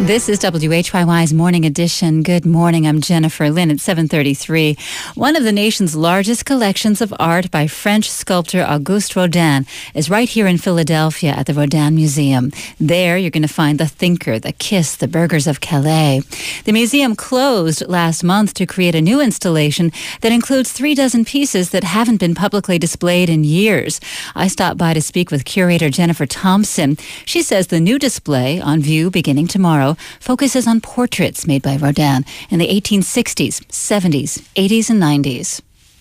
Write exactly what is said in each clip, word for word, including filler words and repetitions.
This is W H Y Y's Morning Edition. Good morning. I'm Jennifer Lynn at seven thirty-three. One of the nation's largest collections of art by French sculptor Auguste Rodin is right here in Philadelphia at the Rodin Museum. There, you're going to find The Thinker, The Kiss, The Burghers of Calais. The museum closed last month to create a new installation that includes three dozen pieces that haven't been publicly displayed in years. I stopped by to speak with curator Jennifer Thompson. She says the new display, on view beginning tomorrow, focuses on portraits made by Rodin in the eighteen sixties, seventies, eighties, and nineties.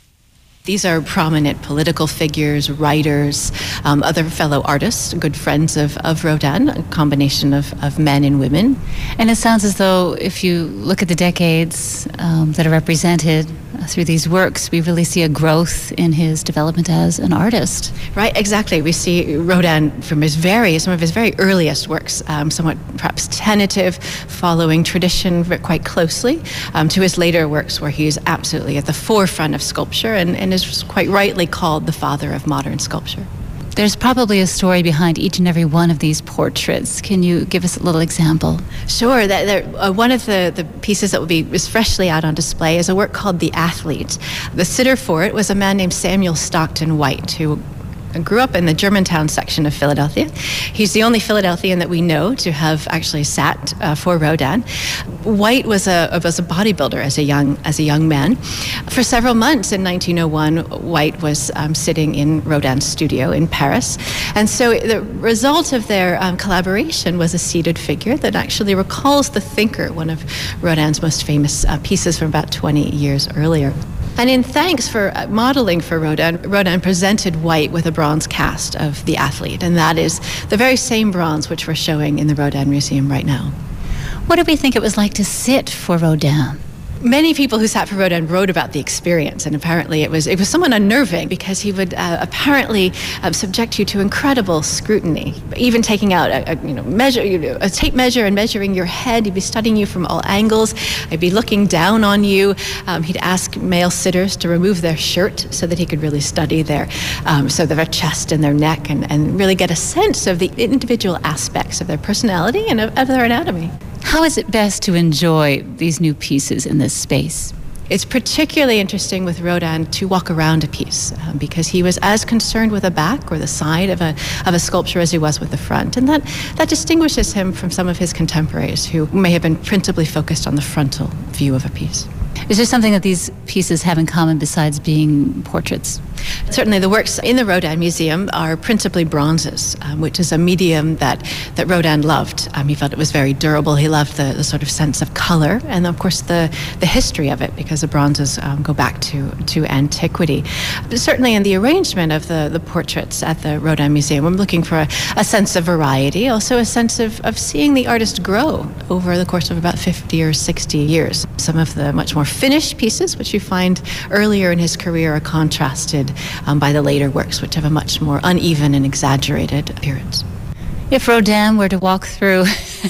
These are prominent political figures, writers, um, other fellow artists, good friends of, of Rodin, a combination of, of men and women. And it sounds as though if you look at the decades um, that are represented through these works, we really see a growth in his development as an artist. Right, exactly. We see Rodin from his very, some of his very earliest works, um, somewhat perhaps tentative, following tradition quite closely, um, to his later works where he is absolutely at the forefront of sculpture and, and is quite rightly called the father of modern sculpture. There's probably a story behind each and every one of these portraits. Can you give us a little example? Sure. That, that, uh, one of the, the pieces that will be is freshly out on display is a work called The Athlete. The sitter for it was a man named Samuel Stockton White, who grew up in the Germantown section of Philadelphia. He's the only Philadelphian that we know to have actually sat uh, for Rodin. White was a was a bodybuilder as a young as a young man. For several months in nineteen oh one, White was um, sitting in Rodin's studio in Paris, and so the result of their um, collaboration was a seated figure that actually recalls The Thinker, one of Rodin's most famous uh, pieces from about twenty years earlier. And in thanks for modeling for Rodin, Rodin presented White with a bronze cast of The Athlete, and that is the very same bronze which we're showing in the Rodin Museum right now. What do we think it was like to sit for Rodin? Many people who sat for Rodin wrote about the experience, and apparently it was it was somewhat unnerving because he would uh, apparently uh, subject you to incredible scrutiny, even taking out a, a you know measure you know, a tape measure and measuring your head. He'd be studying you from all angles. He'd be looking down on you. Um, he'd ask male sitters to remove their shirt so that he could really study their um, so their chest and their neck, and, and really get a sense of the individual aspects of their personality and of, of their anatomy. How is it best to enjoy these new pieces in this space? It's particularly interesting with Rodin to walk around a piece um, because he was as concerned with the back or the side of a of a sculpture as he was with the front, and that that distinguishes him from some of his contemporaries who may have been principally focused on the frontal view of a piece. Is there something that these pieces have in common besides being portraits? Certainly, the works in the Rodin Museum are principally bronzes, um, which is a medium that, that Rodin loved. Um, he felt it was very durable. He loved the, the sort of sense of color and, of course, the, the history of it, because the bronzes um, go back to, to antiquity. But certainly, in the arrangement of the, the portraits at the Rodin Museum, I'm looking for a, a sense of variety, also a sense of, of seeing the artist grow over the course of about fifty or sixty years. Some of the much more finished pieces, which you find earlier in his career, are contrasted Um, by the later works, which have a much more uneven and exaggerated appearance. If Rodin were to walk through,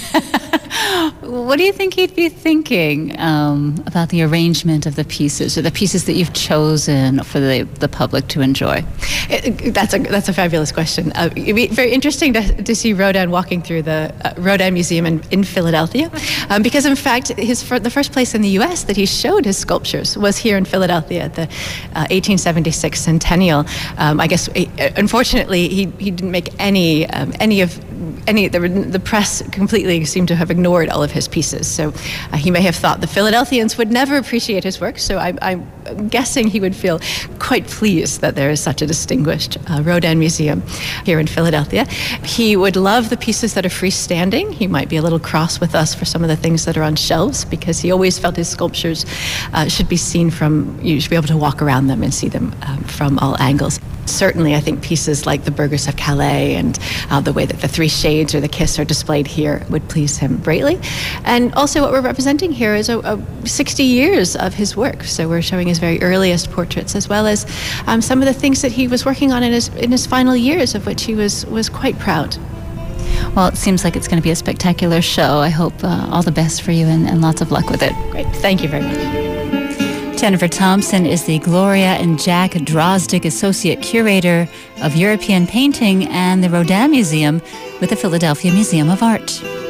what do you think he'd be thinking um, about the arrangement of the pieces, or the pieces that you've chosen for the, the public to enjoy? It, that's a that's a fabulous question. Uh, it'd be very interesting to, to see Rodin walking through the uh, Rodin Museum in, in Philadelphia, um, because in fact his the first place in the U S that he showed his sculptures was here in Philadelphia at the uh, eighteen seventy-six centennial. Um, I guess unfortunately he, he didn't make any um, any of any the, the press completely seemed to have ignored all of his pieces. So uh, he may have thought the Philadelphians would never appreciate his work. So I, I'm guessing he would feel quite pleased that there is such a distinguished uh, Rodin Museum here in Philadelphia. He would love the pieces that are freestanding. He might be a little cross with us for some of the things that are on shelves, because he always felt his sculptures uh, should be seen from, you should be able to walk around them and see them um, from all angles. Certainly, I think pieces like the Burghers of Calais and uh, the way that the three shades or the kiss are displayed here would please him greatly. And also what we're representing here is a, a sixty years of his work. So we're showing his very earliest portraits, as well as um, some of the things that he was working on in his in his final years, of which he was, was quite proud. Well, it seems like it's going to be a spectacular show. I hope uh, all the best for you, and, and lots of luck with it. Great. Thank you very much. Jennifer Thompson is the Gloria and Jack Drozdick Associate Curator of European Painting and the Rodin Museum with the Philadelphia Museum of Art.